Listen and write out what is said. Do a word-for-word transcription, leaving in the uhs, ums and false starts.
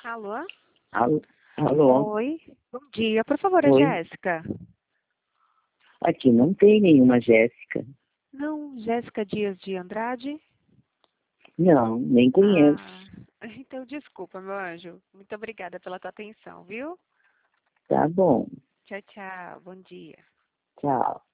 Alô? Alô? Alô? Oi. Bom dia. Por favor, é Oi? Jéssica? Aqui não tem nenhuma Jéssica. Não, Jéssica Dias de Andrade? Não, nem conheço. Ah, então desculpa, meu anjo. Muito obrigada pela tua atenção, viu? Tá bom. Tchau, tchau. Bom dia. Tchau.